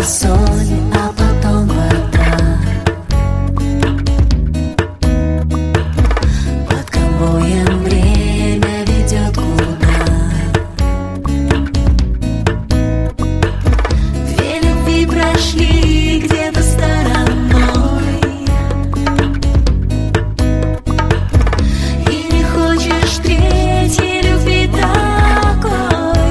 соль, а потом вода. Под конвоем время ведет куда. Две любви прошли где-то стороной, и не хочешь третьей любви такой.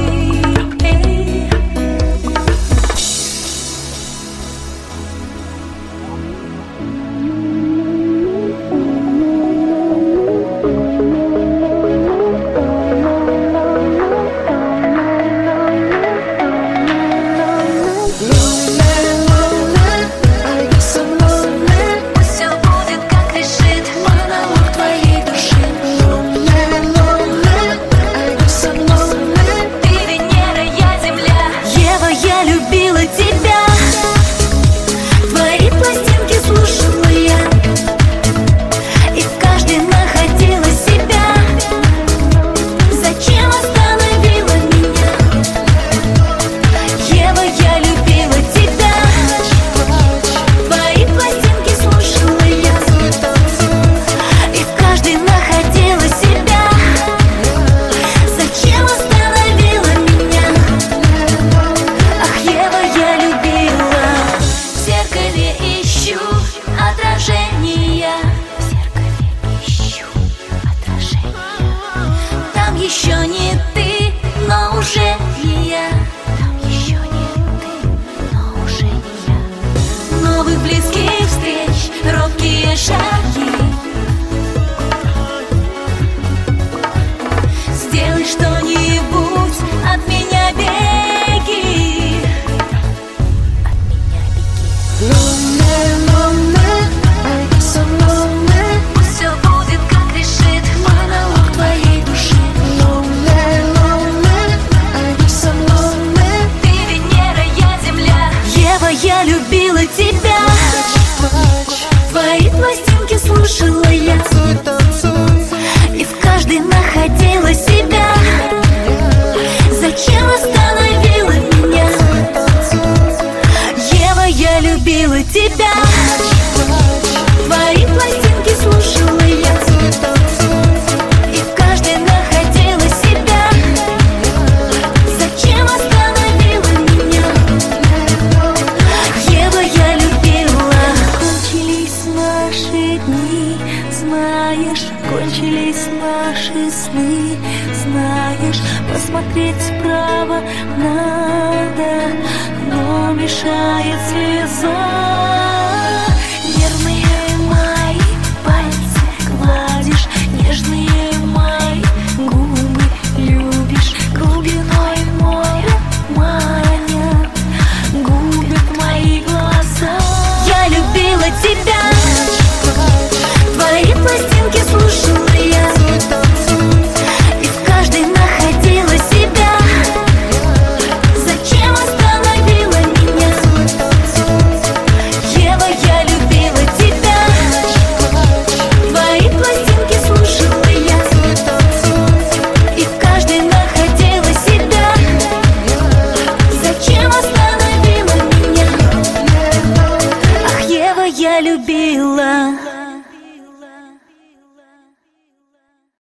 Еще не ты, но уже не я. Там еще не ты, но уже не я. Новых близких встреч, робкие шаги. Сделай что-нибудь, от меня беги. От меня беги. Я любила тебя, твои пластинки слушала я, и в каждой находила себя. Зачем остановила меня? Ева, я любила тебя, твои пластинки слушала я, и в каждой находила себя. Зачем остановила меня? Ева, я любила. Кончились наши дни, знаешь, кончились наши сны, знаешь, посмотреть вправо надо, но мешает слеза. Нервные мои пальцы гладишь, нежные мои губы любишь, глубиной моря маня губят мои глаза. Я любила тебя, твои пластинки слушала я, и в каждой находила себя. Зачем остановила меня? Ева, я любила тебя, твои пластинки слушала я, и в каждой находила себя. Зачем остановила меня? Ах, Ева, я любила.